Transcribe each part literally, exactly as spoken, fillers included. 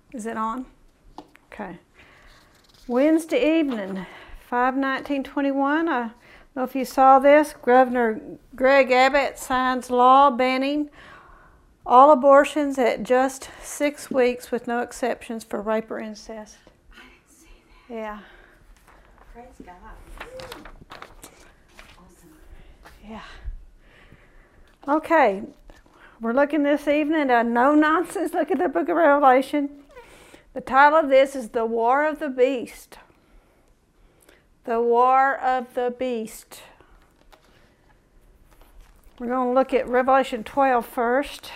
Is it on? Okay. Wednesday evening, five nineteen twenty-one. I don't know if you saw this. Governor Greg Abbott signs law banning all abortions at just six weeks with no exceptions for rape or incest. I didn't see that. Yeah. Praise God. Awesome. Yeah. Okay. We're looking this evening at a no-nonsense look at the book of Revelation. The title of this is The War of the Beast. The War of the Beast. We're going to look at Revelation twelve first.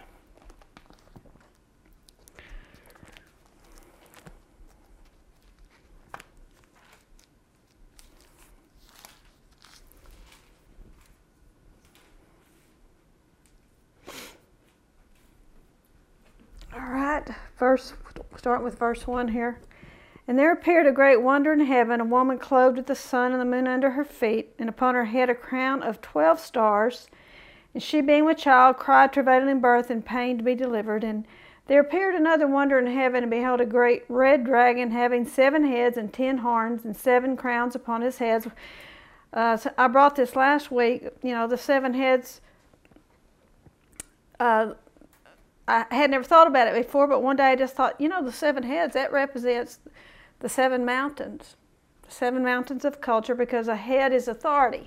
All right, verse, start with verse one here. And there appeared a great wonder in heaven, a woman clothed with the sun and the moon under her feet, and upon her head a crown of twelve stars. And she, being with child, cried, travailing in birth, and pain to be delivered. And there appeared another wonder in heaven, and behold, a great red dragon, having seven heads and ten horns, and seven crowns upon his heads. Uh, so I brought this last week. You know, the seven heads. Uh, I had never thought about it before, but one day I just thought, you know, the seven heads, that represents the seven mountains. The seven mountains of culture, because a head is authority.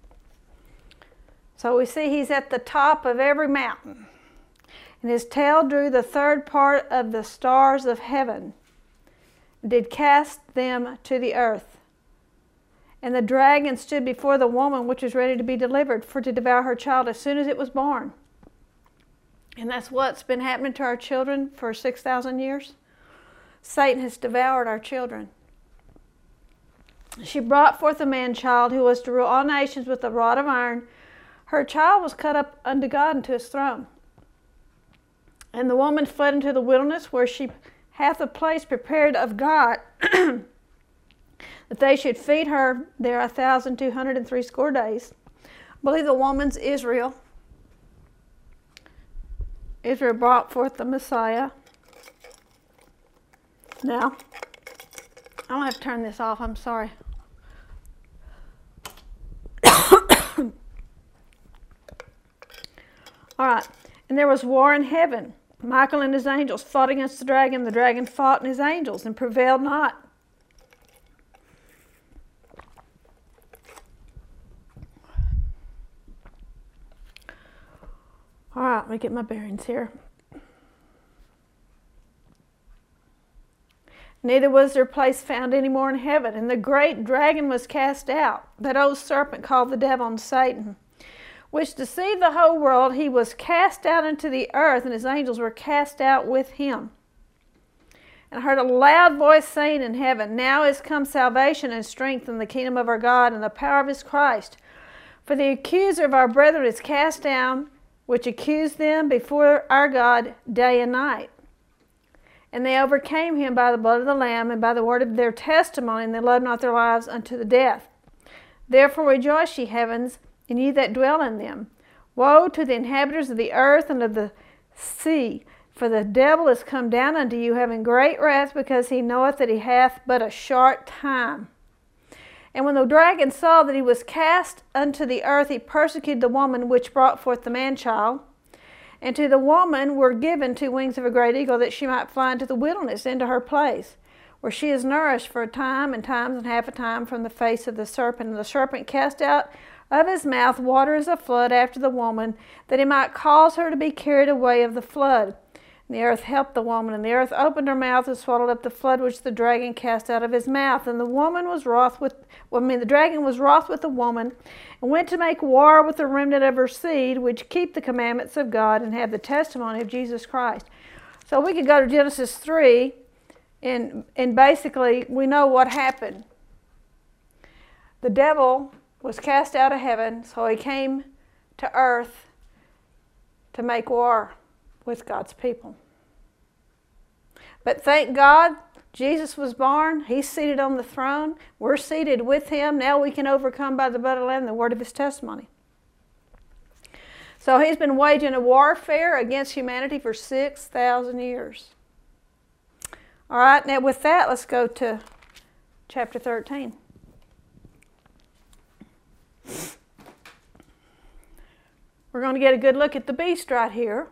So we see he's at the top of every mountain. And his tail drew the third part of the stars of heaven, and did cast them to the earth. And the dragon stood before the woman which was ready to be delivered, for to devour her child as soon as it was born. And that's what's been happening to our children for six thousand years. Satan has devoured our children. She brought forth a man-child who was to rule all nations with a rod of iron. Her child was cut up unto God into his throne. And the woman fled into the wilderness, where she hath a place prepared of God, that they should feed her there a thousand two hundred and threescore days. I believe the woman's Israel. Israel brought forth the Messiah. Now, I'm going to have to turn this off. I'm sorry. All right. And there was war in heaven. Michael and his angels fought against the dragon. The dragon fought and his angels and prevailed not. All right, let me get my bearings here. Neither was their place found any more in heaven. And the great dragon was cast out, that old serpent called the devil and Satan, which deceived the whole world. He was cast out into the earth, and his angels were cast out with him. And I heard a loud voice saying in heaven, Now is come salvation and strength in the kingdom of our God and the power of his Christ. For the accuser of our brethren is cast down, which accused them before our God day and night. And they overcame him by the blood of the Lamb and by the word of their testimony, and they loved not their lives unto the death. Therefore rejoice, ye heavens, and ye that dwell in them. Woe to the inhabitants of the earth and of the sea, for the devil is come down unto you, having great wrath, because he knoweth that he hath but a short time. And when the dragon saw that he was cast unto the earth, he persecuted the woman which brought forth the man-child. And to the woman were given two wings of a great eagle, that she might fly into the wilderness, into her place, where she is nourished for a time and times and half a time from the face of the serpent. And the serpent cast out of his mouth water as a flood after the woman, that he might cause her to be carried away of the flood. And the earth helped the woman, and the earth opened her mouth and swallowed up the flood which the dragon cast out of his mouth. And the woman was wroth with, well, I mean, the dragon was wroth with the woman, and went to make war with the remnant of her seed, which keep the commandments of God and have the testimony of Jesus Christ. So we could go to Genesis three, and and basically we know what happened. The devil was cast out of heaven, so he came to earth to make war with God's people. But thank God, Jesus was born. He's seated on the throne. We're seated with him. Now we can overcome by the blood of the Lamb and the word of his testimony. So he's been waging a warfare against humanity for six thousand years. All right, now with that, let's go to chapter thirteen. We're going to get a good look at the beast right here.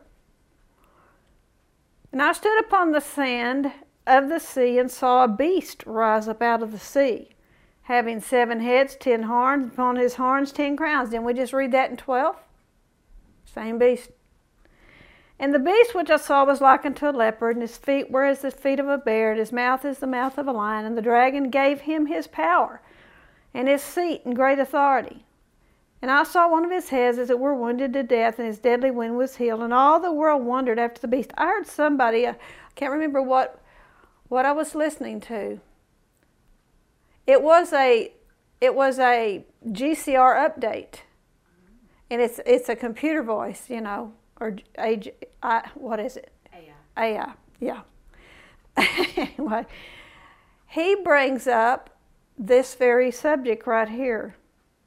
And I stood upon the sand of the sea and saw a beast rise up out of the sea, having seven heads, ten horns, upon his horns ten crowns. Didn't we just read that in twelve? Same beast. And the beast which I saw was like unto a leopard, and his feet were as the feet of a bear, and his mouth as the mouth of a lion. And the dragon gave him his power, and his seat and great authority. And I saw one of his heads as it were wounded to death, and his deadly wound was healed. And all the world wondered after the beast. I heard somebody, I can't remember what what I was listening to. It was a it was a G C R update, and it's it's a computer voice, you know, or a I, what is it? A I. A I, yeah. Anyway, he brings up this very subject right here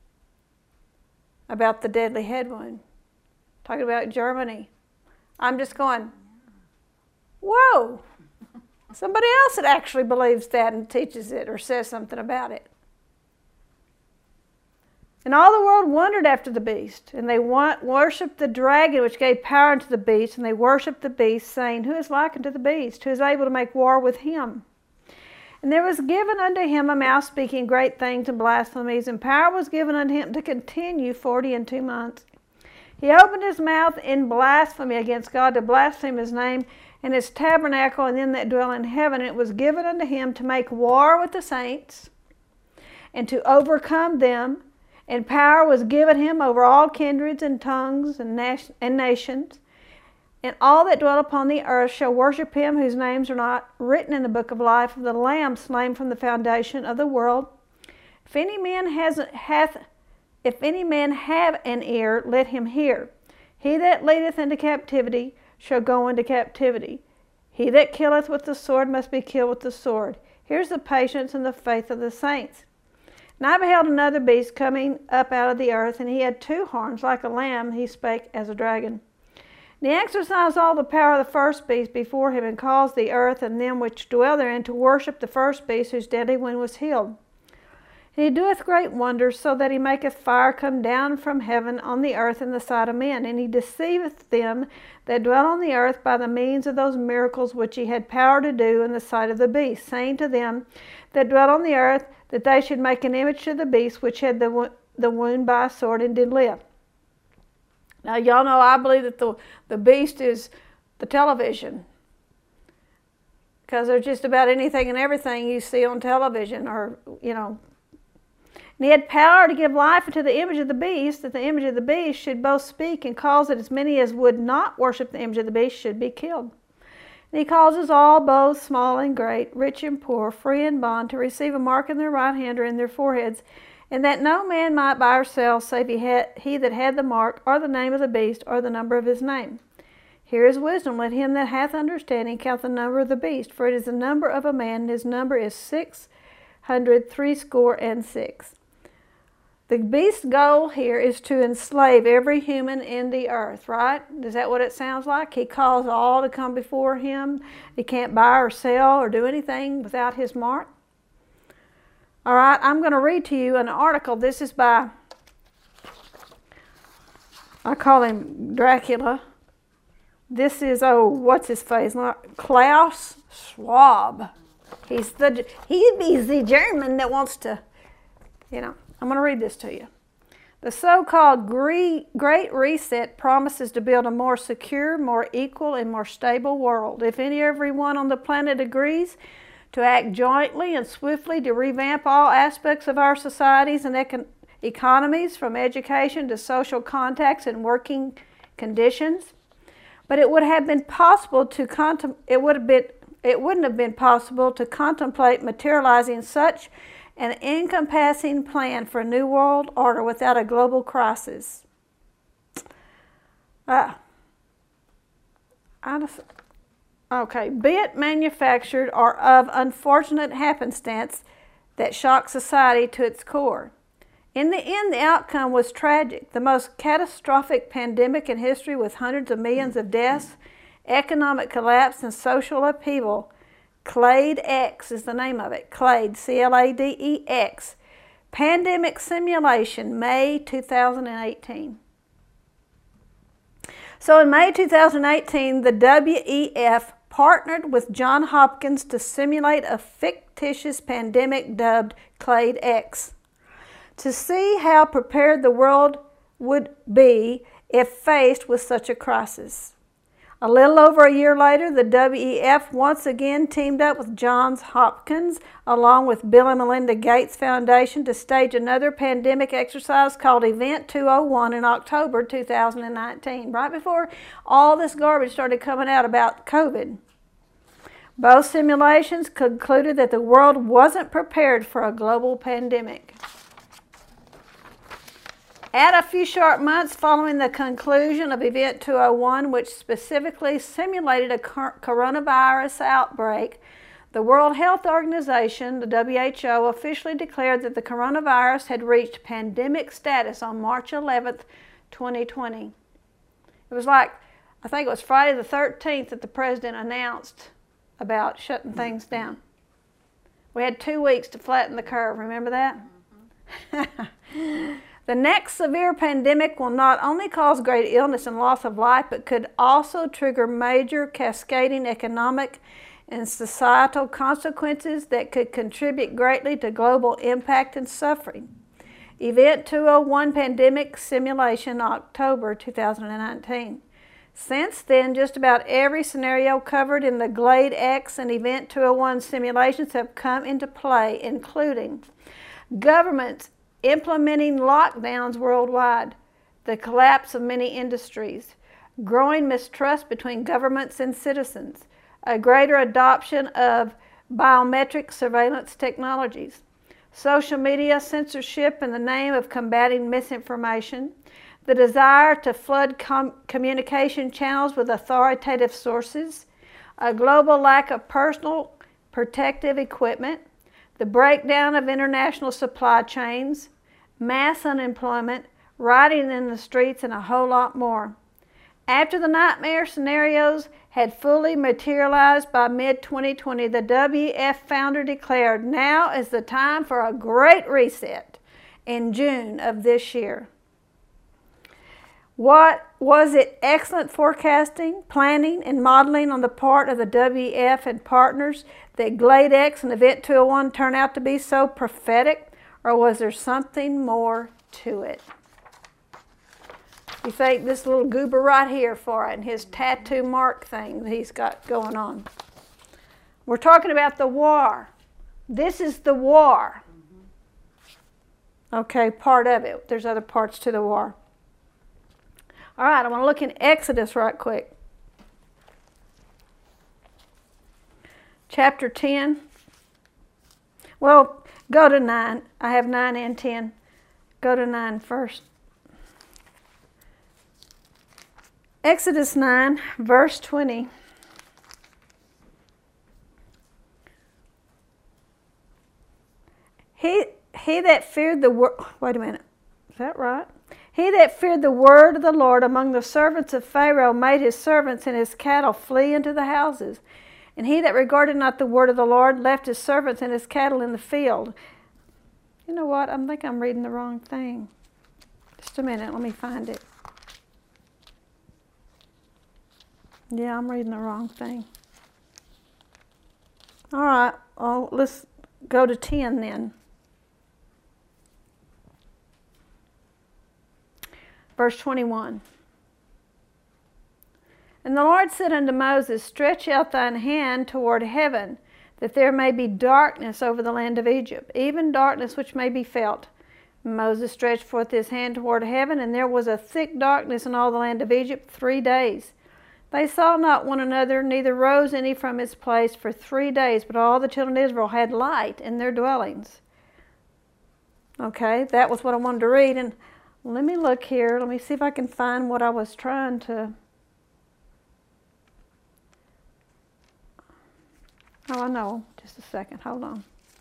about the deadly head wound, talking about Germany. I'm just going, whoa. Somebody else that actually believes that and teaches it or says something about it. And all the world wondered after the beast, and they worshipped the dragon which gave power unto the beast, and they worshipped the beast, saying, Who is like unto the beast? Who is able to make war with him? And there was given unto him a mouth speaking great things and blasphemies, and power was given unto him to continue forty and two months. He opened his mouth in blasphemy against God, to blaspheme his name and his tabernacle and them that dwell in heaven. And it was given unto him to make war with the saints and to overcome them. And power was given him over all kindreds and tongues and, nas- and nations. And all that dwell upon the earth shall worship him, whose names are not written in the book of life of the Lamb slain from the foundation of the world. If any man has hath, if any man have an ear, let him hear. He that leadeth into captivity shall go into captivity. He that killeth with the sword must be killed with the sword. Here's the patience and the faith of the saints. And I beheld another beast coming up out of the earth, and he had two horns like a lamb. He spake as a dragon. And he exercised all the power of the first beast before him, and caused the earth and them which dwell therein to worship the first beast, whose deadly wound was healed. And he doeth great wonders, so that he maketh fire come down from heaven on the earth in the sight of men. And he deceiveth them that dwell on the earth by the means of those miracles which he had power to do in the sight of the beast, saying to them that dwell on the earth that they should make an image to the beast which had the, the wound by a sword and did live. Now, y'all know I believe that the, the beast is the television, because there's just about anything and everything you see on television, or, you know. And he had power to give life unto the image of the beast, that the image of the beast should both speak and cause that as many as would not worship the image of the beast should be killed. And he causes all, both small and great, rich and poor, free and bond, to receive a mark in their right hand or in their foreheads, and that no man might buy or sell, save he, had, he that had the mark, or the name of the beast, or the number of his name. Here is wisdom. Let him that hath understanding count the number of the beast, for it is the number of a man, and his number is six hundred threescore and six. The beast's goal here is to enslave every human in the earth, right? Is that what it sounds like? He calls all to come before him. He can't buy or sell or do anything without his mark. All right, I'm going to read to you an article. This is by, I call him Dracula. This is, oh, what's his face? Klaus Schwab. He's the, he's the German that wants to, you know. I'm going to read this to you. The so-called Great Reset promises to build a more secure, more equal, and more stable world. If any everyone on the planet agrees to act jointly and swiftly to revamp all aspects of our societies and econ economies, from education to social contacts and working conditions, but it would have been possible to contem it would have been it wouldn't have been possible to contemplate materializing such an encompassing plan for a new world order without a global crisis. Ah, honestly. Okay, be it manufactured or of unfortunate happenstance that shocked society to its core. In the end, the outcome was tragic, the most catastrophic pandemic in history, with hundreds of millions of deaths, economic collapse, and social upheaval, CLADE X is the name of it. CLADE, C L A D E X. Pandemic Simulation, May two thousand eighteen. So in May two thousand eighteen, the W E F partnered with Johns Hopkins to simulate a fictitious pandemic dubbed CLADE X to see how prepared the world would be if faced with such a crisis. A little over a year later, the W E F once again teamed up with Johns Hopkins along with Bill and Melinda Gates Foundation to stage another pandemic exercise called Event two oh one in October two thousand nineteen, right before all this garbage started coming out about COVID. Both simulations concluded that the world wasn't prepared for a global pandemic. Add a few short months following the conclusion of Event two oh one, which specifically simulated a coronavirus outbreak, the World Health Organization, the W H O, officially declared that the coronavirus had reached pandemic status on March eleventh, twenty twenty. It was like, I think it was Friday the thirteenth that the president announced about shutting things down. We had two weeks to flatten the curve, remember that? Mm-hmm. The next severe pandemic will not only cause great illness and loss of life, but could also trigger major cascading economic and societal consequences that could contribute greatly to global impact and suffering. Event two oh one Pandemic Simulation, October two thousand nineteen. Since then, just about every scenario covered in the CLADE X and Event two oh one simulations have come into play, including governments implementing lockdowns worldwide, the collapse of many industries, growing mistrust between governments and citizens, a greater adoption of biometric surveillance technologies, social media censorship in the name of combating misinformation, the desire to flood com- communication channels with authoritative sources, a global lack of personal protective equipment, the breakdown of international supply chains, mass unemployment, rioting in the streets, and a whole lot more. After the nightmare scenarios had fully materialized by mid twenty twenty, the W E F founder declared, "Now is the time for a great reset," in June of this year. What was it? Excellent forecasting, planning, and modeling on the part of the W E F and partners that CLADE X and Event two oh one turned out to be so prophetic, or was there something more to it? You think this little goober right here for it and his tattoo mark thing that he's got going on. We're talking about the war. This is the war. Okay, part of it. There's other parts to the war. All right, I want to look in Exodus right quick. Chapter ten. Well, go to nine. I have nine and ten. Go to nine first. Exodus nine, verse twenty. He, he that feared the word, wait a minute, is that right? He that feared the word of the Lord among the servants of Pharaoh made his servants and his cattle flee into the houses. And he that regarded not the word of the Lord left his servants and his cattle in the field. You know what? I think I'm reading the wrong thing. Just a minute, let me find it. Yeah, I'm reading the wrong thing. All right, oh, let's go to ten then. Verse twenty-one. And the Lord said unto Moses, Stretch out thine hand toward heaven, that there may be darkness over the land of Egypt, even darkness which may be felt. And Moses stretched forth his hand toward heaven, and there was a thick darkness in all the land of Egypt three days. They saw not one another, neither rose any from his place for three days, but all the children of Israel had light in their dwellings. Okay, that was what I wanted to read. And let me look here. Let me see if I can find what I was trying to... Oh, I know. Just a second. Hold on.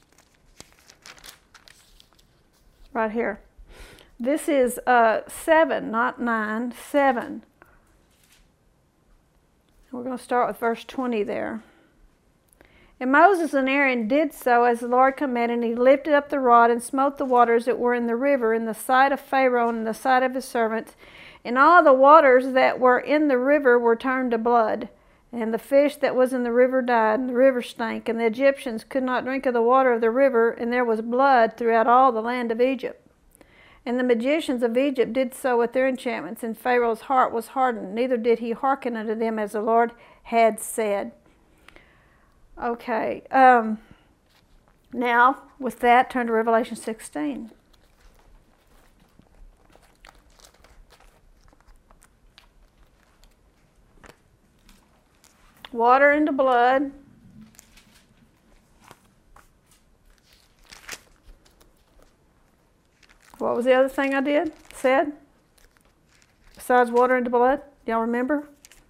Right here. This is uh, seven, not nine. Seven. We're going to start with verse twenty there. And Moses and Aaron did so as the Lord commanded, and he lifted up the rod and smote the waters that were in the river in the sight of Pharaoh and in the sight of his servants. And all the waters that were in the river were turned to blood. And the fish that was in the river died, and the river stank, and the Egyptians could not drink of the water of the river, and there was blood throughout all the land of Egypt. And the magicians of Egypt did so with their enchantments, and Pharaoh's heart was hardened, neither did he hearken unto them as the Lord had said. Okay, um, now with that, turn to Revelation sixteen. Water into blood. What was the other thing I did, said? Besides water into blood? Y'all remember?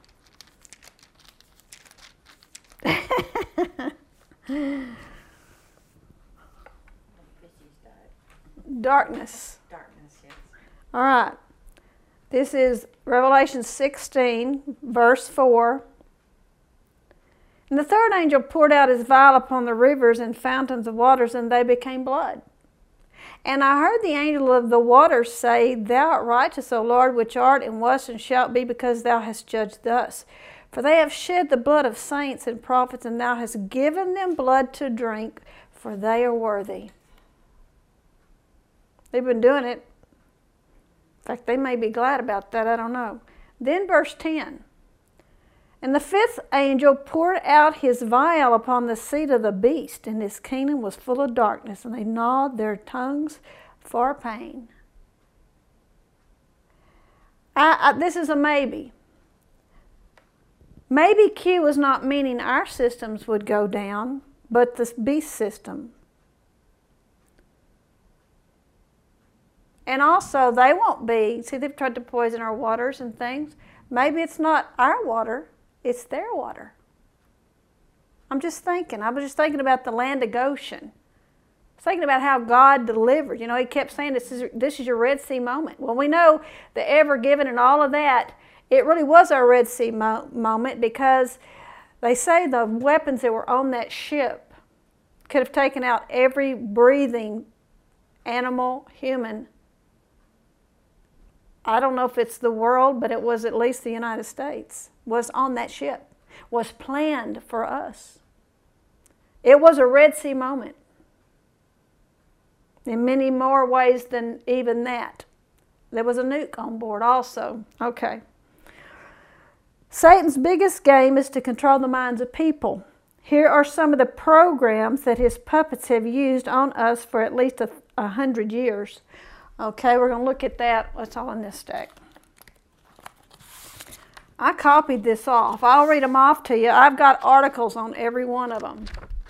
Darkness. Darkness, yes. All right. This is Revelation sixteen, verse four. And the third angel poured out his vial upon the rivers and fountains of waters, and they became blood. And I heard the angel of the waters say, Thou art righteous, O Lord, which art and wast and shalt be, because thou hast judged thus. For they have shed the blood of saints and prophets, and thou hast given them blood to drink, for they are worthy. They've been doing it. In fact, they may be glad about that, I don't know. Then verse ten. And the fifth angel poured out his vial upon the seat of the beast, and his kingdom was full of darkness, and they gnawed their tongues for pain. I, I, this is a maybe. Maybe Q is not meaning our systems would go down, but the beast system. And also, they won't be, see, they've tried to poison our waters and things. Maybe it's not our water. It's their water. I'm just thinking. I was just thinking about the land of Goshen. I was thinking about how God delivered. You know, he kept saying this is, this is your Red Sea moment. Well, we know the ever given and all of that, it really was our Red Sea mo- moment because they say the weapons that were on that ship could have taken out every breathing animal, human. I don't know if it's the world, but it was at least the United States. Was on that ship, was planned for us. It was a Red Sea moment in many more ways than even that. There was a nuke on board also. Okay. Satan's biggest game is to control the minds of people. Here are some of the programs that his puppets have used on us for at least a, a hundred years. Okay, we're going to look at that. What's all in this stack? I copied this off. I'll read them off to you. I've got articles on every one of them.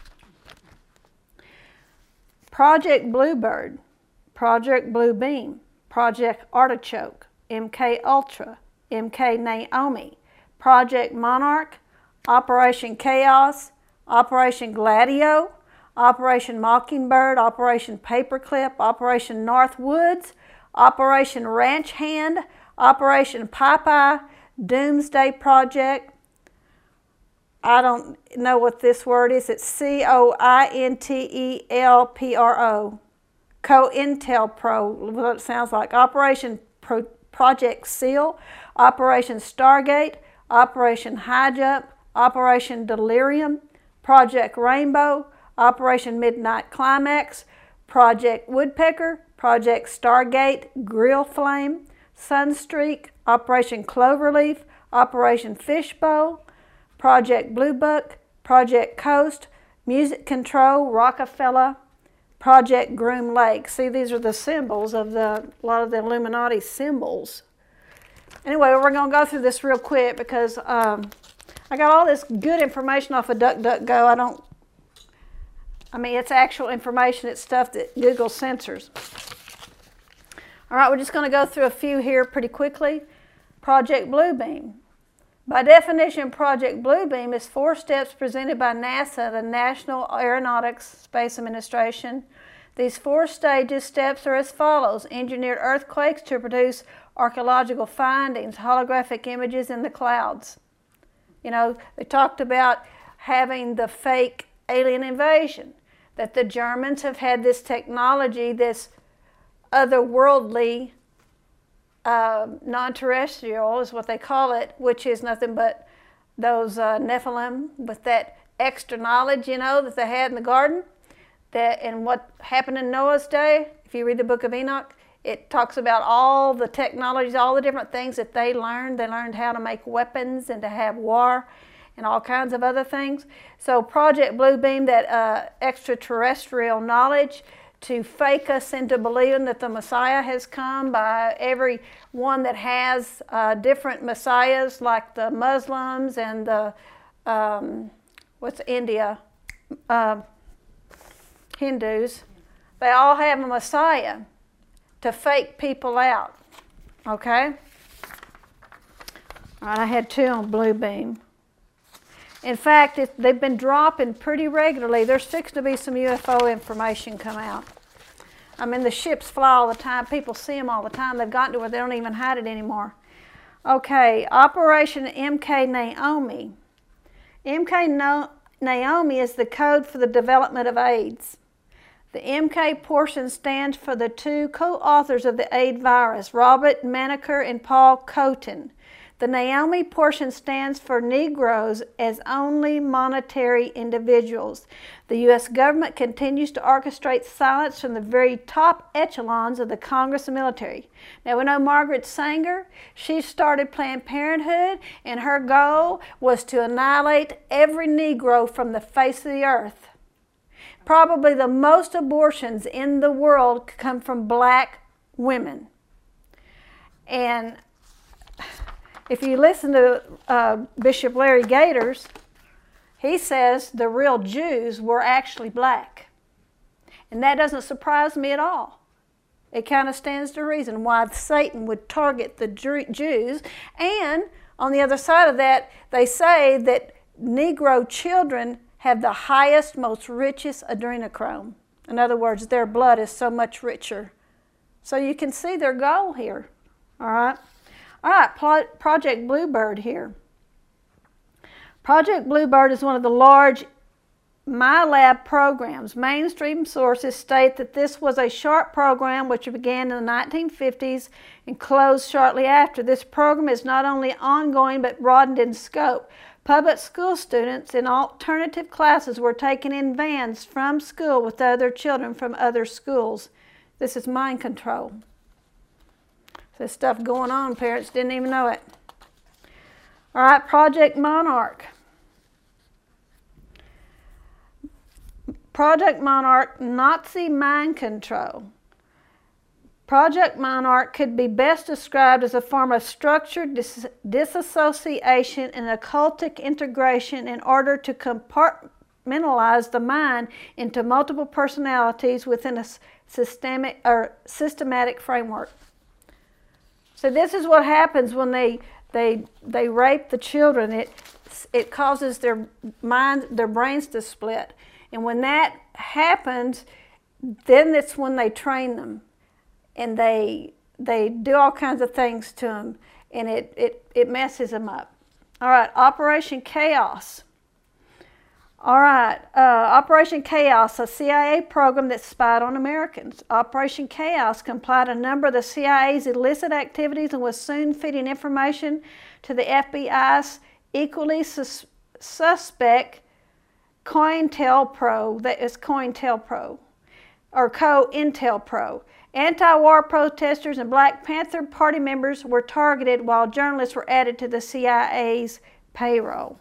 Project Bluebird, Project Bluebeam, Project Artichoke, M K Ultra, M K Naomi, Project Monarch, Operation Chaos, Operation Gladio, Operation Mockingbird, Operation Paperclip, Operation Northwoods, Operation Ranch Hand, Operation Popeye, Doomsday Project. I don't know what this word is. It's C O I N T E L P R O. COINTELPRO, what it sounds like. Operation Pro Project SEAL, Operation Stargate, Operation High Jump, Operation Delirium, Project Rainbow, Operation Midnight Climax, Project Woodpecker, Project Stargate, Grill Flame, Sunstreak, Operation Cloverleaf, Operation Fishbowl, Project Blue Book, Project Coast, Music Control, Rockefeller, Project Groom Lake. See, these are the symbols of the, a lot of the Illuminati symbols. Anyway, we're going to go through this real quick because um, I got all this good information off of DuckDuckGo. I don't, I mean, it's actual information. It's stuff that Google censors. All right, we're just going to go through a few here pretty quickly. Project Bluebeam. By definition, Project Bluebeam is four steps presented by NASA, the National Aeronautics Space Administration. These four stages steps are as follows. Engineered earthquakes to produce archaeological findings, holographic images in the clouds. You know, they talked about having the fake alien invasion, that the Germans have had this technology, this otherworldly, uh, non-terrestrial is what they call it, which is nothing but those uh, Nephilim with that extra knowledge, you know, that they had in the garden. That, and what happened in Noah's day, if you read the book of Enoch, it talks about all the technologies, all the different things that they learned. They learned how to make weapons and to have war and all kinds of other things. So Project Bluebeam, that uh, extraterrestrial knowledge to fake us into believing that the Messiah has come by every one that has uh, different messiahs, like the Muslims and the, um, what's India, uh, Hindus. They all have a messiah to fake people out, okay? All right, I had two on Bluebeam. In fact, it, they've been dropping pretty regularly. There's fixing to be some U F O information come out. I mean, the ships fly all the time. People see them all the time. They've gotten to where they don't even hide it anymore. Okay, Operation M K Naomi. M K no Naomi is the code for the development of AIDS. The M K portion stands for the two co-authors of the AIDS virus, Robert Maneker and Paul Coton. The Naomi portion stands for Negroes as only monetary individuals. The U S government continues to orchestrate silence from the very top echelons of the Congress and military. Now we know Margaret Sanger. She started Planned Parenthood, and her goal was to annihilate every Negro from the face of the earth. Probably the most abortions in the world come from black women. And if you listen to uh, Bishop Larry Gators, he says the real Jews were actually black. And that doesn't surprise me at all. It kind of stands to reason why Satan would target the Jews. And on the other side of that, they say that Negro children have the highest, most richest adrenochrome. In other words, their blood is so much richer. So you can see their goal here, all right? All right, Project Bluebird here. Project Bluebird is one of the large MyLab programs. Mainstream sources state that this was a short program which began in the nineteen fifties and closed shortly after. This program is not only ongoing but broadened in scope. Public school students in alternative classes were taken in vans from school with other children from other schools. This is mind control. This stuff going on, parents didn't even know it. All right, Project Monarch. Project Monarch, Nazi mind control. Project Monarch could be best described as a form of structured dis disassociation and occultic integration in order to compartmentalize the mind into multiple personalities within a systemic or systematic framework. So this is what happens when they they they rape the children. It it causes their minds, their brains to split, and when that happens, then it's when they train them, and they they do all kinds of things to them, and it it it messes them up. All right, Operation Chaos. All right, uh, Operation Chaos, a C I A program that spied on Americans. Operation Chaos complied a number of the C I A's illicit activities and was soon feeding information to the F B I's equally sus suspect COINTELPRO, that is COINTELPRO, or COINTELPRO. Anti-war protesters and Black Panther Party members were targeted while journalists were added to the C I A's payroll.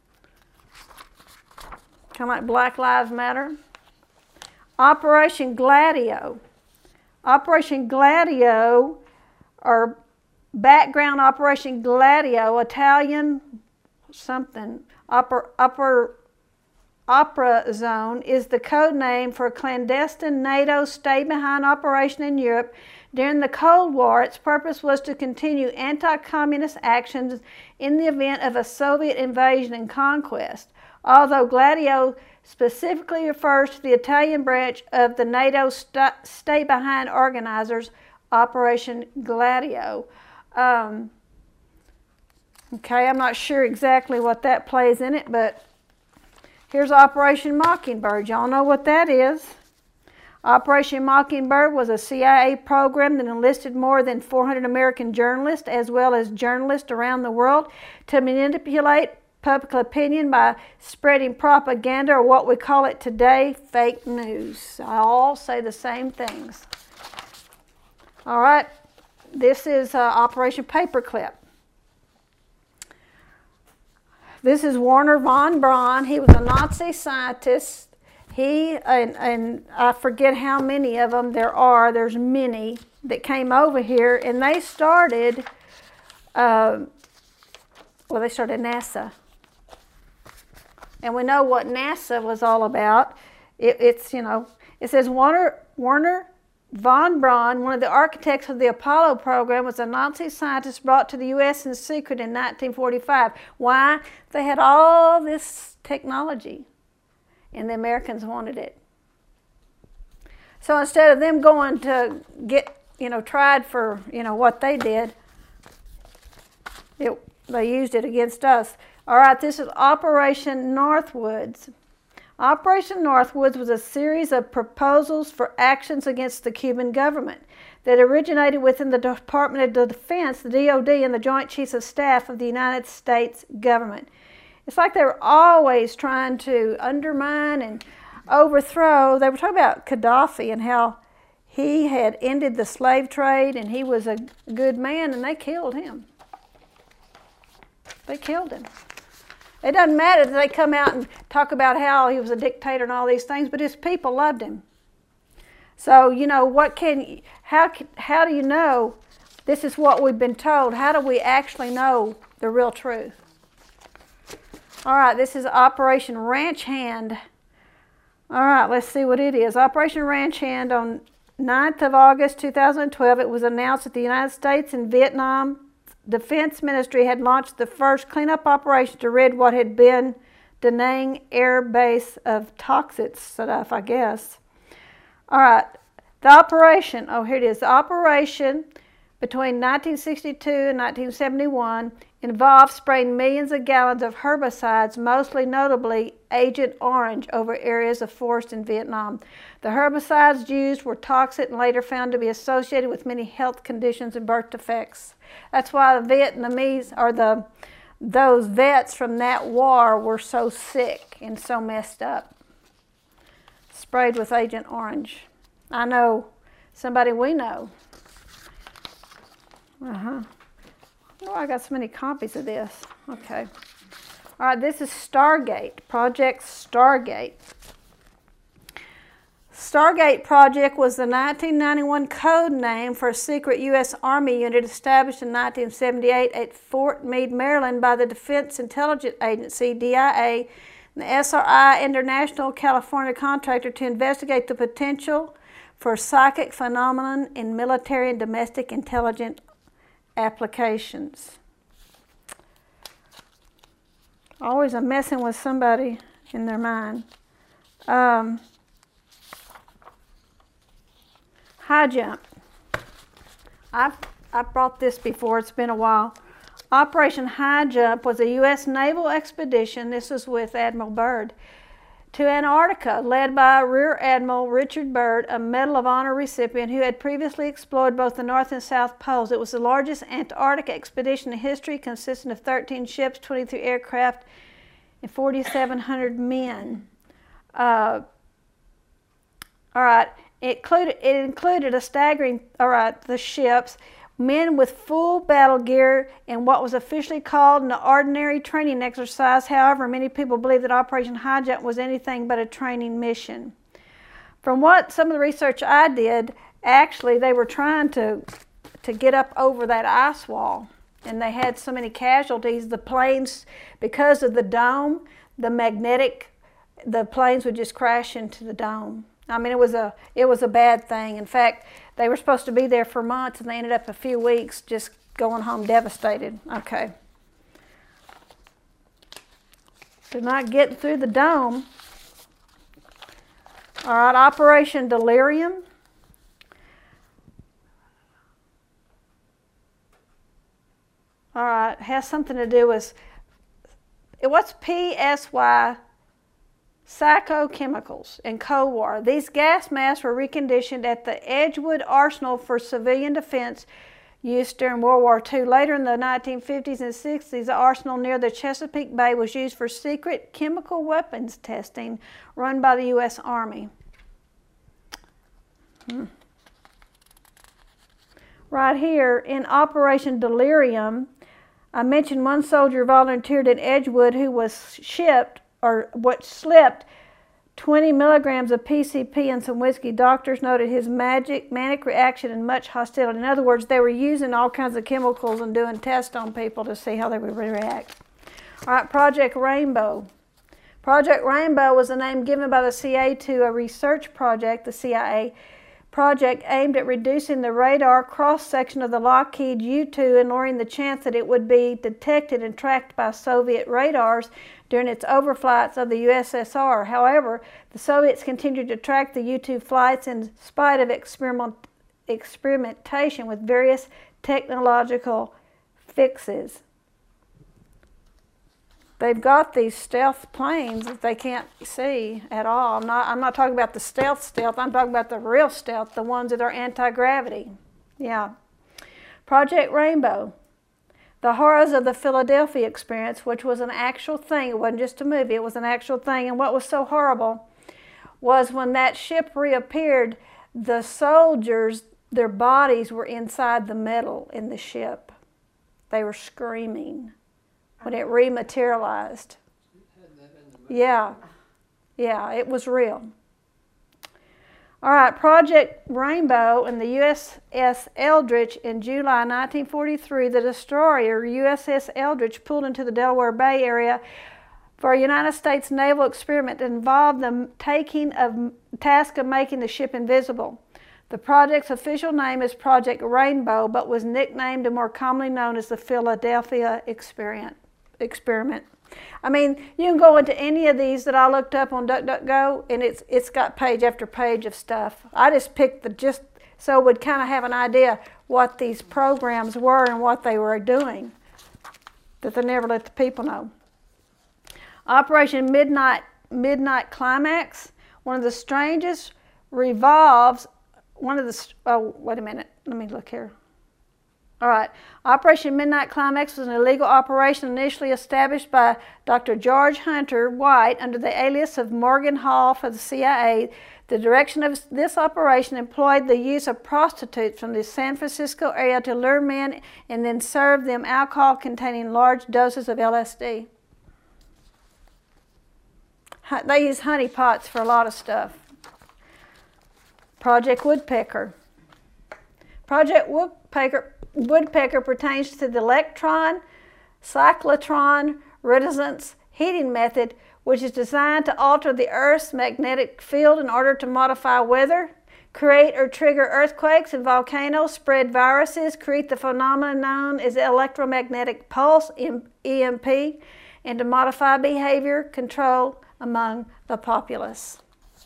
Kind of like Black Lives Matter. Operation Gladio. Operation Gladio, or background Operation Gladio, Italian something, upper, upper Opera Zone, is the code name for a clandestine NATO stay-behind operation in Europe during the Cold War. Its purpose was to continue anti-communist actions in the event of a Soviet invasion and conquest. Although Gladio specifically refers to the Italian branch of the NATO st stay-behind organizers, Operation Gladio. Um, okay, I'm not sure exactly what that plays in it, but Here's Operation Mockingbird. Y'all know what that is. Operation Mockingbird was a C I A program that enlisted more than four hundred American journalists as well as journalists around the world to manipulate public opinion by spreading propaganda, or what we call it today, fake news. I all say the same things. All right, this is uh, Operation Paperclip. This is Wernher von Braun. He was a Nazi scientist. He, and, and I forget how many of them there are, there's many, that came over here, and they started, uh, well, they started NASA. And we know what NASA was all about. It, it's, you know, it says Wernher, Wernher von Braun, one of the architects of the Apollo program, was a Nazi scientist brought to the U S in secret in nineteen forty-five. Why? They had all this technology, and the Americans wanted it. So instead of them going to get, you know, tried for, you know, what they did, it, they used it against us. All right, this is Operation Northwoods. Operation Northwoods was a series of proposals for actions against the Cuban government that originated within the Department of Defense, the D O D, and the Joint Chiefs of Staff of the United States government. It's like they were always trying to undermine and overthrow. They were talking about Gaddafi and how he had ended the slave trade and he was a good man, and they killed him. They killed him. It doesn't matter that they come out and talk about how he was a dictator and all these things, but his people loved him. So, you know, what can, how, how do you know this is what we've been told? How do we actually know the real truth? All right, this is Operation Ranch Hand. All right, let's see what it is. Operation Ranch Hand, on ninth of August two thousand twelve, it was announced that the United States and Vietnam Defense Ministry had launched the first cleanup operation to rid what had been Da Nang Air Base of toxic stuff, I guess. All right, the operation, oh, here it is. The operation between nineteen sixty-two and nineteen seventy-one involved spraying millions of gallons of herbicides, mostly notably Agent Orange, over areas of forest in Vietnam. The herbicides used were toxic and later found to be associated with many health conditions and birth defects. That's why the Vietnamese, or the those vets from that war, were so sick and so messed up. Sprayed with Agent Orange. I know somebody we know. Uh-huh. Oh, I got so many copies of this. Okay. All right, this is Stargate, Project Stargate. Stargate Project was the nineteen ninety-one code name for a secret U S Army unit established in nineteen seventy-eight at Fort Meade, Maryland by the Defense Intelligence Agency, D I A, and the S R I International California contractor to investigate the potential for psychic phenomenon in military and domestic intelligence applications. Always a messing with somebody in their mind. Um, high jump. I've, I've brought this before, it's been a while. Operation High Jump was a U S naval expedition, this is with Admiral Byrd, to Antarctica, led by Rear Admiral Richard Byrd, a Medal of Honor recipient who had previously explored both the North and South Poles. It was the largest Antarctic expedition in history, consisting of thirteen ships, twenty-three aircraft, and four thousand seven hundred men. Uh, all right, it included, it included a staggering, all right, the ships, men with full battle gear in what was officially called an ordinary training exercise. However, many people believe that Operation High Jump was anything but a training mission. From what some of the research I did, actually they were trying to, to get up over that ice wall, and they had so many casualties. The planes, because of the dome, the magnetic, the planes would just crash into the dome. I mean, it was a it was a bad thing. In fact, they were supposed to be there for months, and they ended up a few weeks just going home devastated. Okay. They're not getting through the dome. All right, Operation Delirium. All right, has something to do with, what's P S Y psychochemicals in Cold War. These gas masks were reconditioned at the Edgewood Arsenal for civilian defense use during World War Two. Later in the nineteen fifties and sixties, the arsenal near the Chesapeake Bay was used for secret chemical weapons testing run by the U S Army. Hmm. Right here, in Operation Delirium, I mentioned one soldier volunteered in Edgewood who was shipped, or what slipped, twenty milligrams of P C P and some whiskey. Doctors noted his magic, manic reaction and much hostility. In other words, they were using all kinds of chemicals and doing tests on people to see how they would react. All right, Project Rainbow. Project Rainbow was the name given by the C I A to a research project, the C I A project aimed at reducing the radar cross-section of the Lockheed U two and lowering the chance that it would be detected and tracked by Soviet radars during its overflights of the U S S R. However, the Soviets continued to track the U two flights in spite of experiment, experimentation with various technological fixes. They've got these stealth planes that they can't see at all. I'm not, I'm not talking about the stealth stealth. I'm talking about the real stealth, the ones that are anti-gravity. Yeah. Project Rainbow. The horrors of the Philadelphia experience, which was an actual thing. It wasn't just a movie. It was an actual thing. And what was so horrible was when that ship reappeared, the soldiers, their bodies were inside the metal in the ship. They were screaming when it rematerialized. Yeah, yeah, it was real. All right, Project Rainbow and the U S S Eldridge in July nineteen forty-three, the destroyer U S S Eldridge pulled into the Delaware Bay area for a United States naval experiment that involved the taking of task of making the ship invisible. The project's official name is Project Rainbow, but was nicknamed and more commonly known as the Philadelphia Experiment. Experiment. I mean, you can go into any of these that I looked up on DuckDuckGo, and it's it's got page after page of stuff. I just picked the just so we'd kind of have an idea what these programs were and what they were doing, that they never let the people know. Operation Midnight Midnight Climax. One of the strangest revolves. One of the oh wait a minute. Let me look here. All right. Operation Midnight Climax was an illegal operation initially established by Doctor George Hunter White under the alias of Morgan Hall for the C I A. The direction of this operation employed the use of prostitutes from the San Francisco area to lure men and then serve them alcohol containing large doses of L S D. They use honey pots for a lot of stuff. Project Woodpecker. Project Woodpecker Woodpecker pertains to the electron cyclotron resonance heating method, which is designed to alter the Earth's magnetic field in order to modify weather, create or trigger earthquakes and volcanoes, spread viruses, create the phenomenon known as electromagnetic pulse, E M P, and to modify behavior control among the populace.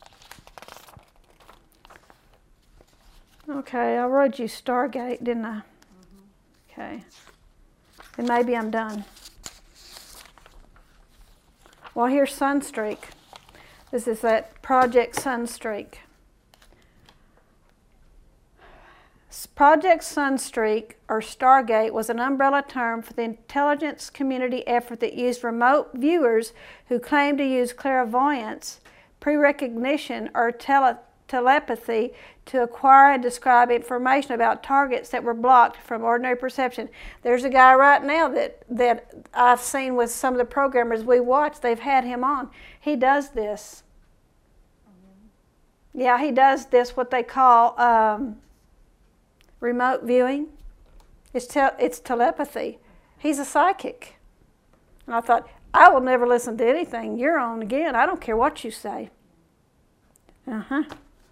Okay, I wrote you Stargate, didn't I? Okay, and maybe I'm done. Well, here's Sunstreak. This is that Project Sunstreak. Project Sunstreak, or Stargate, was an umbrella term for the intelligence community effort that used remote viewers who claimed to use clairvoyance, pre-recognition, or tele telepathy to acquire and describe information about targets that were blocked from ordinary perception. There's a guy right now that, that I've seen with some of the programmers we watch. They've had him on. He does this. Yeah, he does this, what they call um, remote viewing. It's, te it's telepathy. He's a psychic. And I thought, I will never listen to anything you're on again. I don't care what you say. Uh-huh.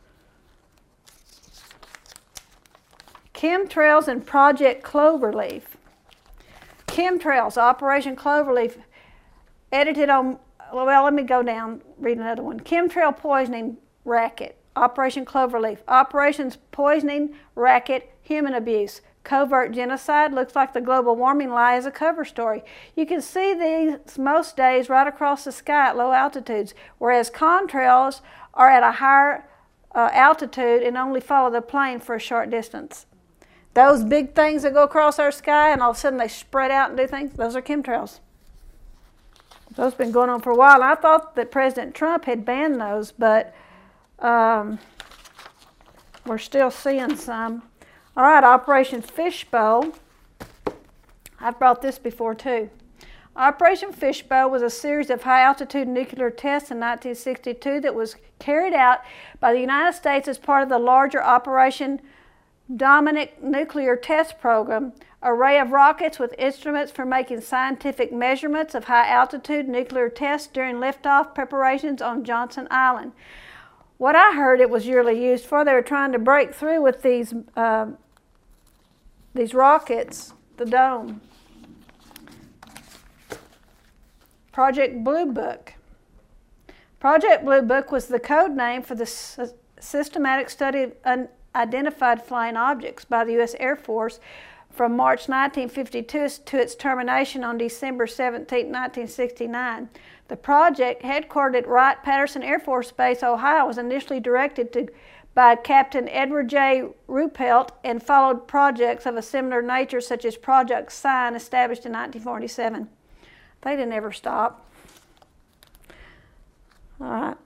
Chemtrails and Project Cloverleaf. Chemtrails, Operation Cloverleaf, edited on, well, let me go down, read another one. Chemtrail Poisoning Racket, Operation Cloverleaf. Operations Poisoning Racket, Human Abuse. covert genocide. Looks like the global warming lie is a cover story. You can see these most days right across the sky at low altitudes, whereas contrails are at a higher uh, altitude and only follow the plane for a short distance. Those big things that go across our sky and all of a sudden they spread out and do things, those are chemtrails. Those have been going on for a while. I thought that President Trump had banned those, but um, we're still seeing some. All right, Operation Fishbowl. I've brought this before too. Operation Fishbowl was a series of high-altitude nuclear tests in nineteen sixty-two that was carried out by the United States as part of the larger Operation Dominic nuclear test program, array of rockets with instruments for making scientific measurements of high-altitude nuclear tests during liftoff preparations on Johnson Island. What I heard it was yearly used for, they were trying to break through with these, uh, these rockets, the dome. Project Blue Book. Project Blue Book was the code name for the s systematic study of unidentified flying objects by the U S Air Force from March nineteen fifty-two to its termination on December seventeenth, nineteen sixty-nine. The project, headquartered at Wright-Patterson Air Force Base, Ohio, was initially directed to, by Captain Edward J. Ruppelt and followed projects of a similar nature such as Project Sign, established in nineteen forty-seven. They didn't ever stop. All right.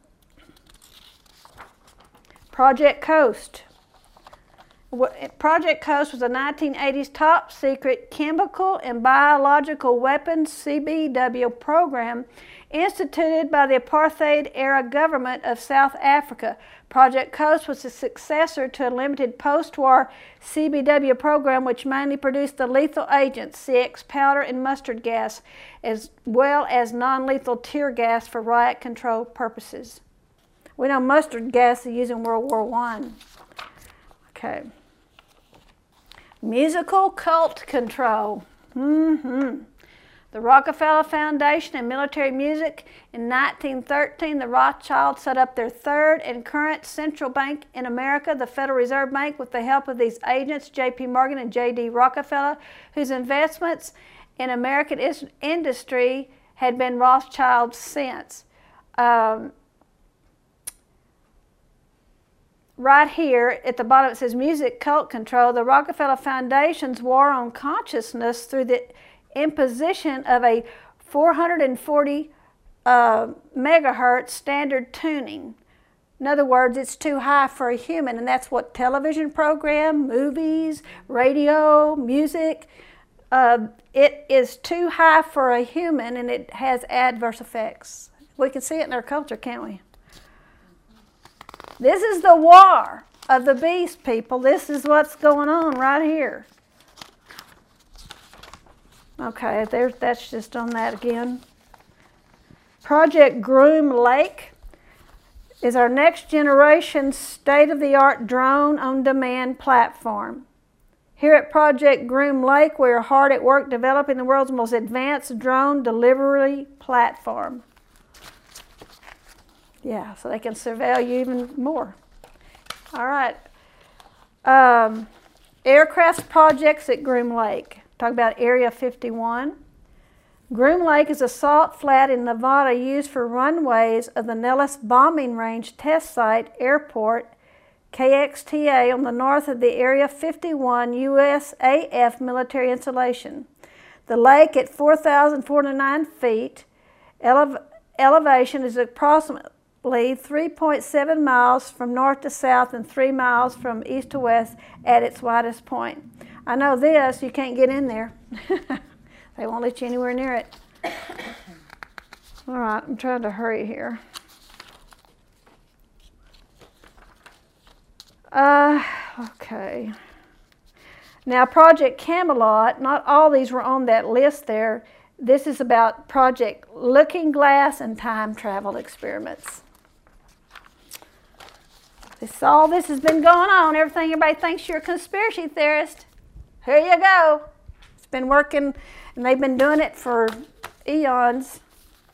Project Coast. Project Coast was a nineteen eighties top secret chemical and biological weapons C B W program instituted by the apartheid-era government of South Africa. Project Coast was a successor to a limited post-war C B W program which mainly produced the lethal agents, C X powder and mustard gas, as well as non-lethal tear gas for riot control purposes. We know mustard gas is used in World War One. Okay. Musical cult control. Mm-hmm. The Rockefeller Foundation and military music. In nineteen thirteen, the Rothschilds set up their third and current central bank in America, the Federal Reserve Bank, with the help of these agents, J P Morgan and J D Rockefeller, whose investments in American is industry had been Rothschilds since. Um, Right here at the bottom it says music cult control. The Rockefeller Foundation's war on consciousness through the imposition of a four hundred forty uh, megahertz standard tuning. In other words, it's too high for a human, and that's what television program, movies, radio, music, uh, it is too high for a human and it has adverse effects. We can see it in our culture, can't we? This is the war of the beast, people. This is what's going on right here. Okay, there's, that's just on that again. Project Groom Lake is our next generation state-of-the-art drone on demand platform. Here at Project Groom Lake, we are hard at work developing the world's most advanced drone delivery platform. Yeah, so they can surveil you even more. All right. Um, aircraft projects at Groom Lake. Talk about Area fifty-one. Groom Lake is a salt flat in Nevada used for runways of the Nellis Bombing Range Test Site Airport, K X T A, on the north of the Area fifty-one U S A F military installation. The lake at four thousand four hundred nine feet elev elevation is approximately three point seven miles from north to south and three miles from east to west at its widest point. I know this, you can't get in there. They won't let you anywhere near it. All right, I'm trying to hurry here. Uh, okay. Now, Project Camelot, not all these were on that list there. This is about Project Looking Glass and time travel experiments. This, all this has been going on. Everything, everybody thinks you're a conspiracy theorist. Here you go. It's been working, and they've been doing it for eons.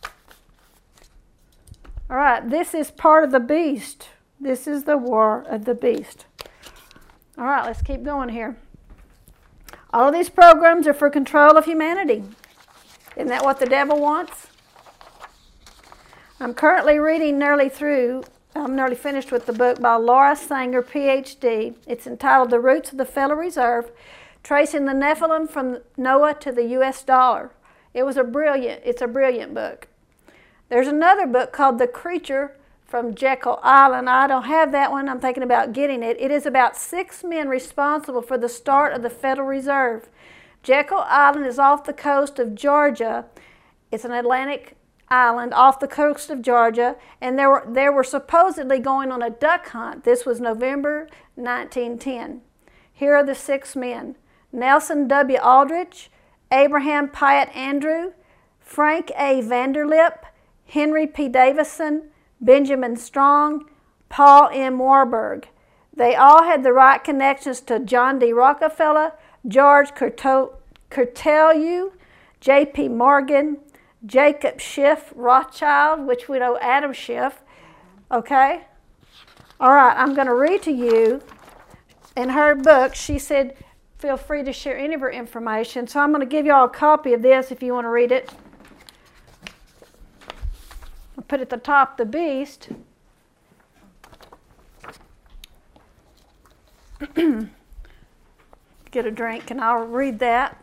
All right, this is part of the beast. This is the war of the beast. All right, let's keep going here. All of these programs are for control of humanity. Isn't that what the devil wants? I'm currently reading nearly through, I'm nearly finished with the book by Laura Sanger, P H D. It's entitled The Roots of the Federal Reserve, Tracing the Nephilim from Noah to the U S Dollar. It was a brilliant, it's a brilliant book. There's another book called The Creature from Jekyll Island. I don't have that one. I'm thinking about getting it. It is about six men responsible for the start of the Federal Reserve. Jekyll Island is off the coast of Georgia. It's an Atlantic island off the coast of Georgia, and they were, they were supposedly going on a duck hunt. This was November nineteen ten. Here are the six men: Nelson W. Aldrich, Abraham Pyatt Andrew, Frank A. Vanderlip, Henry P. Davison, Benjamin Strong, Paul M. Warburg. They all had the right connections to John D. Rockefeller, George Curtelu, J P. Morgan, Jacob Schiff Rothschild, which we know Adam Schiff. Okay? All right, I'm going to read to you. In her book, she said, feel free to share any of her information. So I'm going to give you all a copy of this if you want to read it. I'll put at the top the beast. Get a drink and I'll read that.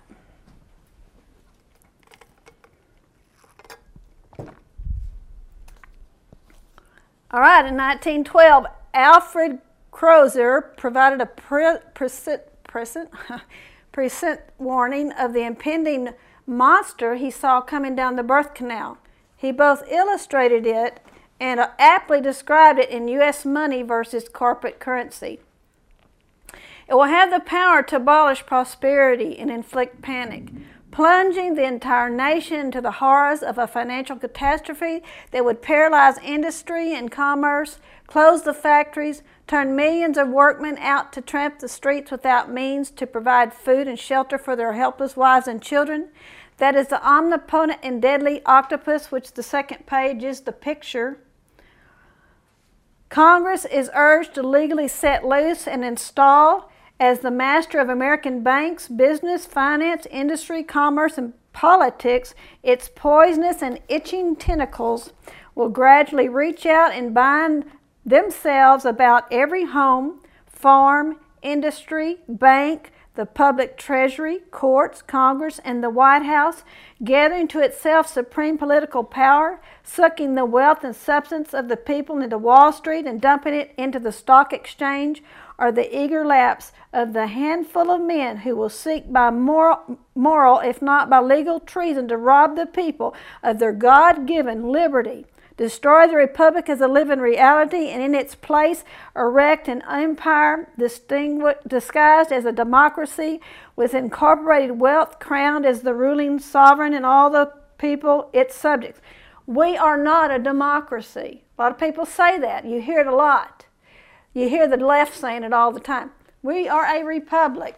All right, in nineteen twelve, Alfred Crozer provided a pre present, present, present warning of the impending monster he saw coming down the birth canal. He both illustrated it and aptly described it in U S money versus corporate currency. It will have the power to abolish prosperity and inflict panic, plunging the entire nation into the horrors of a financial catastrophe that would paralyze industry and commerce, close the factories, turn millions of workmen out to tramp the streets without means to provide food and shelter for their helpless wives and children. That is the omnipotent and deadly octopus, which the second page is the picture. Congress is urged to legally set loose and install as the master of American banks, business, finance, industry, commerce, and politics. Its poisonous and itching tentacles will gradually reach out and bind themselves about every home, farm, industry, bank, the public treasury, courts, Congress, and the White House, gathering to itself supreme political power, sucking the wealth and substance of the people into Wall Street and dumping it into the stock exchange, are the eager laps of the handful of men who will seek by moral, moral, if not by legal treason, to rob the people of their God-given liberty, destroy the republic as a living reality, and in its place erect an empire disguised as a democracy with incorporated wealth, crowned as the ruling sovereign and all the people its subjects. We are not a democracy. A lot of people say that. You hear it a lot. You hear the left saying it all the time. We are a republic.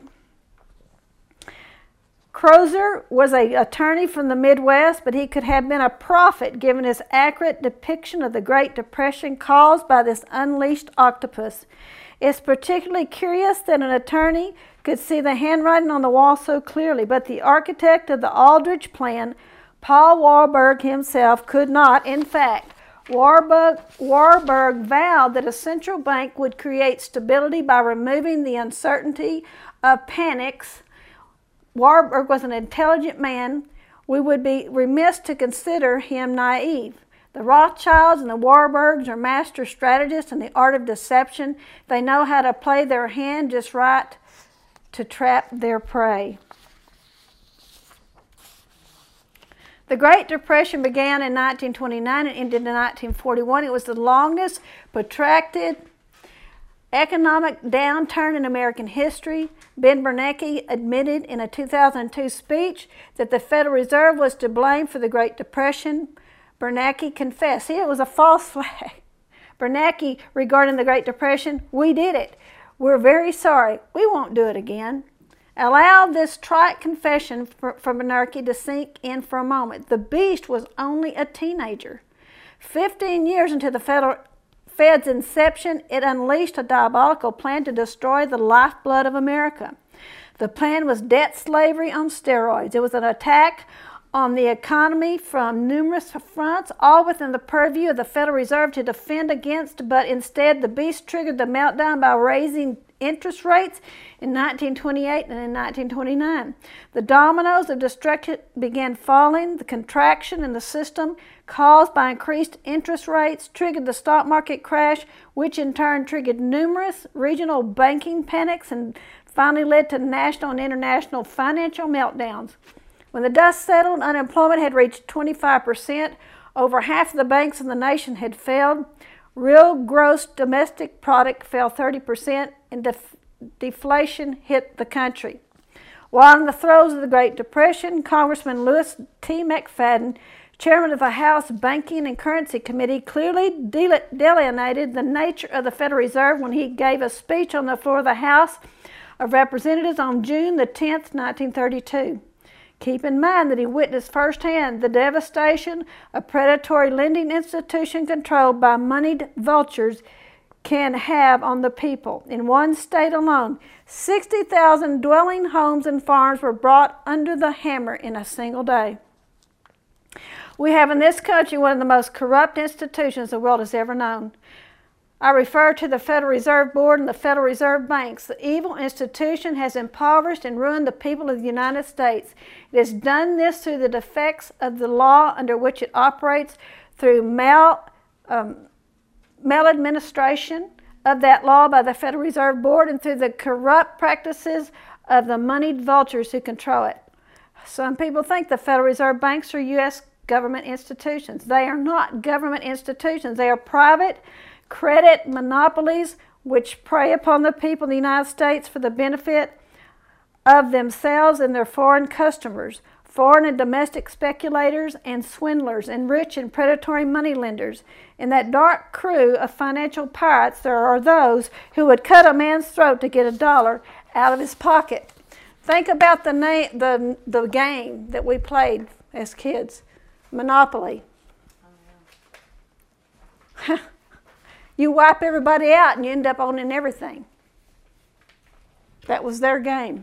Crozer was an attorney from the Midwest, but he could have been a prophet given his accurate depiction of the Great Depression caused by this unleashed octopus. It's particularly curious that an attorney could see the handwriting on the wall so clearly, but the architect of the Aldrich plan, Paul Warburg himself, could not. In fact, Warburg, Warburg vowed that a central bank would create stability by removing the uncertainty of panics. Warburg was an intelligent man. We would be remiss to consider him naive. The Rothschilds and the Warburgs are master strategists in the art of deception. They know how to play their hand just right to trap their prey. The Great Depression began in nineteen twenty-nine and ended in nineteen forty-one. It was the longest protracted economic downturn in American history. Ben Bernanke admitted in a two thousand two speech that the Federal Reserve was to blame for the Great Depression. Bernanke confessed. See, it was a false flag. Bernanke, regarding the Great Depression, we did it. We're very sorry. We won't do it again. Allow this trite confession from Bernanke to sink in for a moment. The beast was only a teenager. Fifteen years into the Federal Fed's inception, it unleashed a diabolical plan to destroy the lifeblood of America. The plan was debt slavery on steroids. It was an attack on the economy from numerous fronts, all within the purview of the Federal Reserve to defend against, but instead the beast triggered the meltdown by raising interest rates in nineteen twenty-eight and in nineteen twenty-nine. The dominoes of destruction began falling. The contraction in the system caused by increased interest rates triggered the stock market crash, which in turn triggered numerous regional banking panics and finally led to national and international financial meltdowns. When the dust settled, unemployment had reached twenty-five percent. Over half of the banks in the nation had failed. Real gross domestic product fell thirty percent, and def- deflation hit the country. While in the throes of the Great Depression, Congressman Louis T. McFadden, chairman of the House Banking and Currency Committee, clearly de- delineated the nature of the Federal Reserve when he gave a speech on the floor of the House of Representatives on June the tenth, nineteen thirty-two. Keep in mind that he witnessed firsthand the devastation a predatory lending institution controlled by moneyed vultures can have on the people. In one state alone, sixty thousand dwelling homes and farms were brought under the hammer in a single day. We have in this country one of the most corrupt institutions the world has ever known. I refer to the Federal Reserve Board and the Federal Reserve Banks. The evil institution has impoverished and ruined the people of the United States. It has done this through the defects of the law under which it operates, through mal, um, maladministration of that law by the Federal Reserve Board, and through the corrupt practices of the moneyed vultures who control it. Some people think the Federal Reserve Banks are U S government institutions. They are not government institutions. They are private credit monopolies which prey upon the people of the United States for the benefit of themselves and their foreign customers, foreign and domestic speculators and swindlers, and rich and predatory moneylenders. In that dark crew of financial pirates, there are those who would cut a man's throat to get a dollar out of his pocket. Think about the, na- the, the game that we played as kids, Monopoly. Oh, yeah. You wipe everybody out and you end up owning everything. That was their game.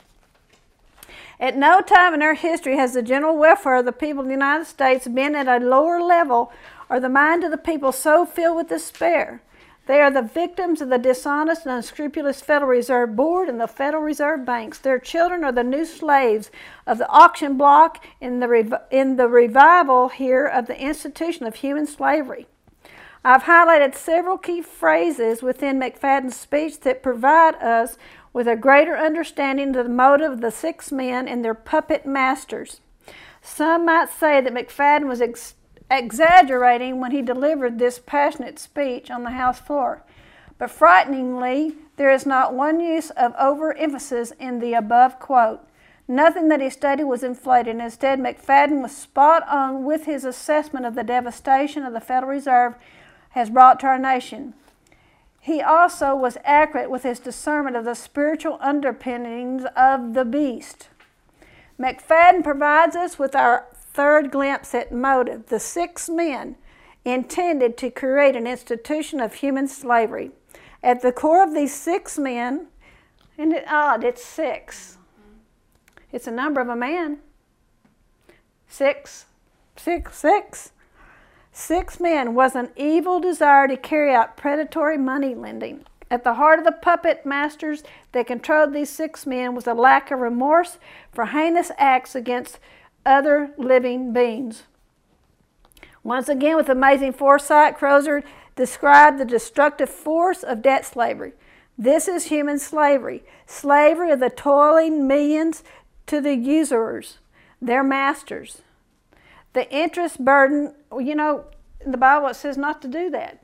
At no time in our history has the general welfare of the people of the United States been at a lower level, or the mind of the people so filled with despair. They are the victims of the dishonest and unscrupulous Federal Reserve Board and the Federal Reserve Banks. Their children are the new slaves of the auction block in the, rev- in the revival here of the institution of human slavery. I've highlighted several key phrases within McFadden's speech that provide us with a greater understanding of the motive of the six men and their puppet masters. Some might say that McFadden was ex- exaggerating when he delivered this passionate speech on the House floor. But frighteningly, there is not one use of overemphasis in the above quote. Nothing that he stated was inflated. Instead, McFadden was spot on with his assessment of the devastation of the Federal Reserve has brought to our nation. He also was accurate with his discernment of the spiritual underpinnings of the beast. McFadden provides us with our third glimpse at motive. The six men intended to create an institution of human slavery. At the core of these six men, isn't it odd? It's six. It's a number of a man. Six, six, six. Six men was an evil desire to carry out predatory money lending. At the heart of the puppet masters that controlled these six men was a lack of remorse for heinous acts against other living beings. Once again, with amazing foresight, Crozer described the destructive force of debt slavery. This is human slavery, slavery of the toiling millions to the usurers, their masters. The interest burden, you know, in the Bible it says not to do that.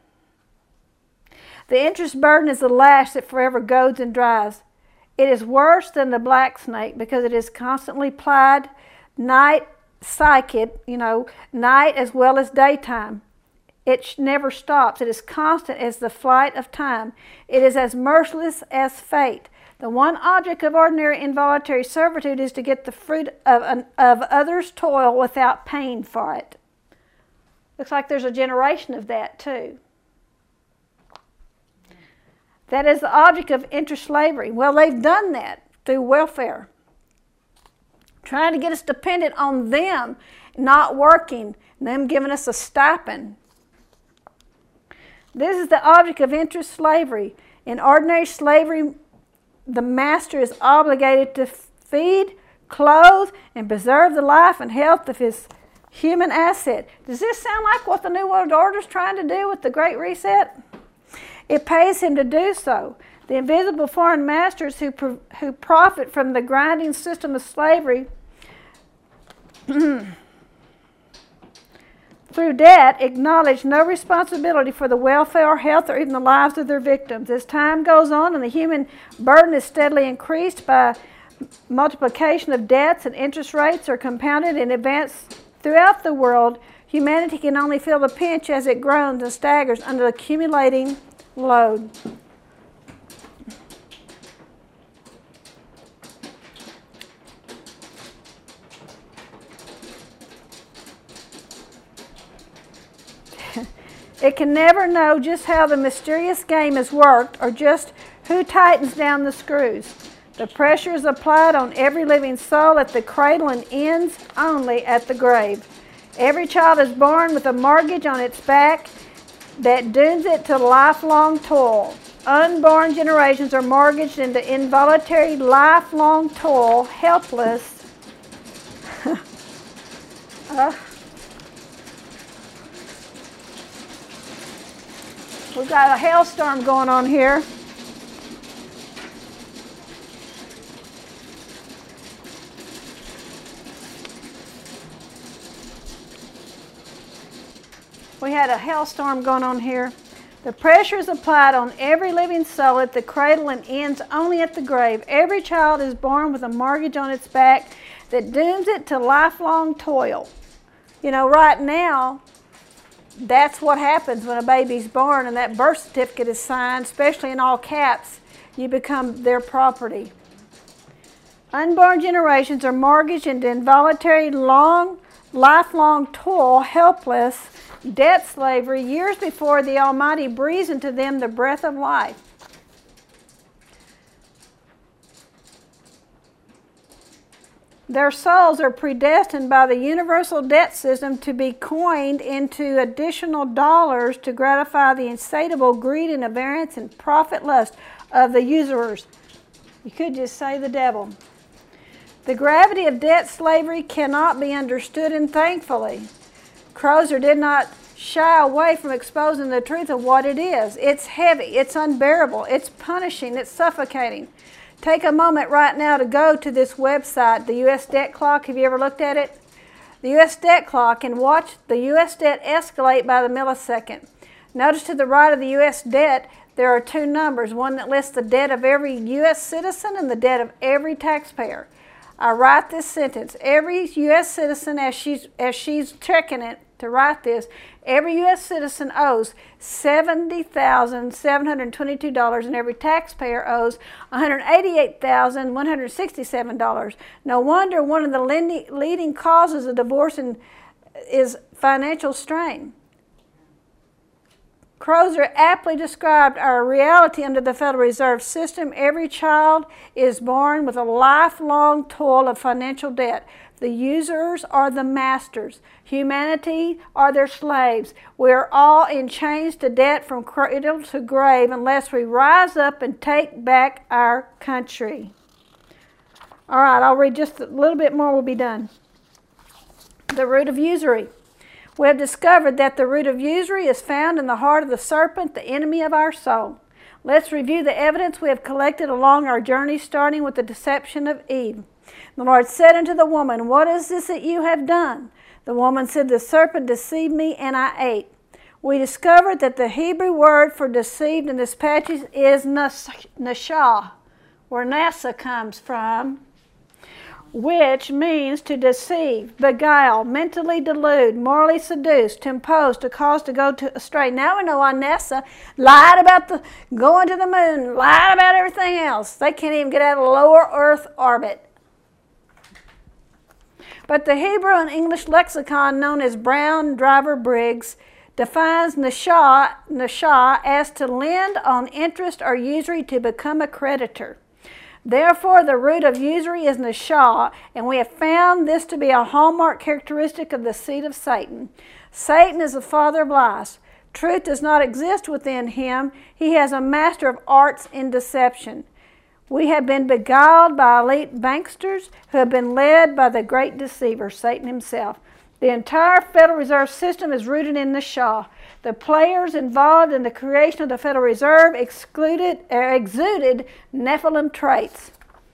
The interest burden is the lash that forever goads and drives. It is worse than the black snake because it is constantly plied, night, psychic, you know, night as well as daytime. It never stops. It is constant as the flight of time. It is as merciless as fate. The one object of ordinary involuntary servitude is to get the fruit of, an, of others' toil without paying for it. Looks like there's a generation of that too. That is the object of interslavery. Well, they've done that. through welfare, trying to get us dependent on them not working, them giving us a stipend. This is the object of interest slavery. In ordinary slavery, the master is obligated to feed, clothe, and preserve the life and health of his human asset. Does this sound like what the New World Order is trying to do with the Great Reset? It pays him to do so. The invisible foreign masters who, who profit from the grinding system of slavery through debt acknowledge no responsibility for the welfare, health, or even the lives of their victims. As time goes on and the human burden is steadily increased by multiplication of debts and interest rates are compounded in advance throughout the world, humanity can only feel the pinch as it groans and staggers under the accumulating load. It can never know just how the mysterious game is worked or just who tightens down the screws. The pressure is applied on every living soul at the cradle and ends only at the grave. Every child is born with a mortgage on its back that dooms it to lifelong toil. Unborn generations are mortgaged into involuntary lifelong toil, helpless. uh, We've got a hailstorm going on here. We had a hailstorm going on here. The pressure is applied on every living soul at the cradle and ends only at the grave. Every child is born with a mortgage on its back that dooms it to lifelong toil. You know, right now, that's what happens when a baby's born and that birth certificate is signed, especially in all caps. You become their property. Unborn generations are mortgaged into involuntary, long, lifelong toil, helpless, debt slavery, years before the Almighty breathes into them the breath of life. Their souls are predestined by the universal debt system to be coined into additional dollars to gratify the insatiable greed and avarice and profit lust of the usurers. You could just say the devil. The gravity of debt slavery cannot be understood, and thankfully, Crozer did not shy away from exposing the truth of what it is. It's heavy, it's unbearable, it's punishing, it's suffocating. Take a moment right now to go to this website, the U S Debt Clock. Have you ever looked at it? The U S Debt Clock, and watch the U S debt escalate by the millisecond. Notice to the right of the U S debt, there are two numbers, one that lists the debt of every U S citizen and the debt of every taxpayer. I write this sentence, every U S citizen, as she's, as she's checking it to write this, every U S citizen owes seventy thousand seven hundred twenty-two dollars and every taxpayer owes one hundred eighty-eight thousand one hundred sixty-seven dollars. No wonder one of the leading causes of divorce is financial strain. Crozer aptly described our reality under the Federal Reserve System. Every child is born with a lifelong toil of financial debt. The usurers are the masters. Humanity are their slaves. We are all in chains to debt from cradle to grave unless we rise up and take back our country. All right, I'll read just a little bit more, we'll be done. The root of usury. We have discovered that the root of usury is found in the heart of the serpent, the enemy of our soul. Let's review the evidence we have collected along our journey, starting with the deception of Eve. The Lord said unto the woman, What is this that you have done? The woman said, The serpent deceived me, and I ate. We discovered that the Hebrew word for deceived in this passage is nashah, where NASA comes from, which means to deceive, beguile, mentally delude, morally seduce, to impose, to cause to go to astray. Now we know why NASA lied about the going to the moon, lied about everything else. They can't even get out of lower Earth orbit. But the Hebrew and English lexicon known as Brown Driver Briggs defines nashah, nashah as to lend on interest or usury to become a creditor. Therefore, the root of usury is nashah, and we have found this to be a hallmark characteristic of the seed of Satan. Satan is the father of lies. Truth does not exist within him. He has a master of arts in deception. We have been beguiled by elite banksters who have been led by the great deceiver, Satan himself. The entire Federal Reserve System is rooted in nashah. The players involved in the creation of the Federal Reserve excluded, er, exuded Nephilim traits.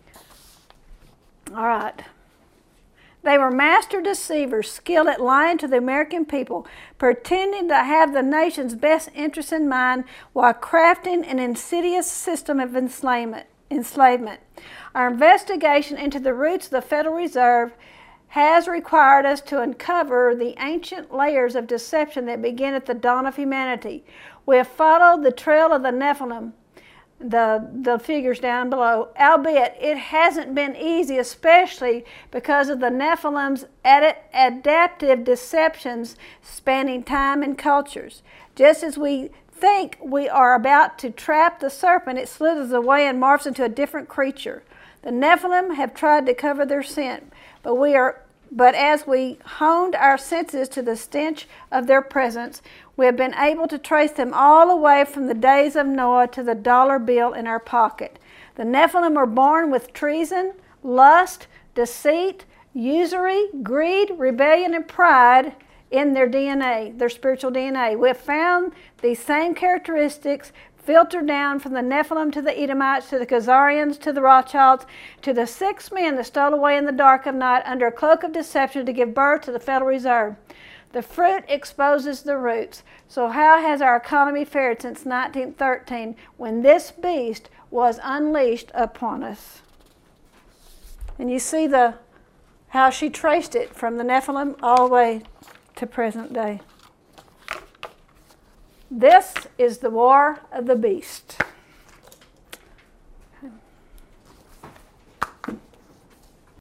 All right. They were master deceivers, skilled at lying to the American people, pretending to have the nation's best interests in mind while crafting an insidious system of enslavement. enslavement. Our investigation into the roots of the Federal Reserve has required us to uncover the ancient layers of deception that began at the dawn of humanity. We have followed the trail of the Nephilim, the, the figures down below, albeit it hasn't been easy, especially because of the Nephilim's ad adaptive deceptions spanning time and cultures. Just as we think we are about to trap the serpent, it slithers away and morphs into a different creature. The Nephilim have tried to cover their sin, but we are but as we honed our senses to the stench of their presence, we have been able to trace them all the way from the days of Noah to the dollar bill in our pocket. The Nephilim were born with treason, lust, deceit, usury, greed, rebellion, and pride in their D N A, their spiritual D N A. We have found these same characteristics filtered down from the Nephilim to the Edomites, to the Khazarians, to the Rothschilds, to the six men that stole away in the dark of night under a cloak of deception to give birth to the Federal Reserve. The fruit exposes the roots. So how has our economy fared since nineteen thirteen, when this beast was unleashed upon us? And you see the how she traced it from the Nephilim all the way to present day. This is the war of the beast.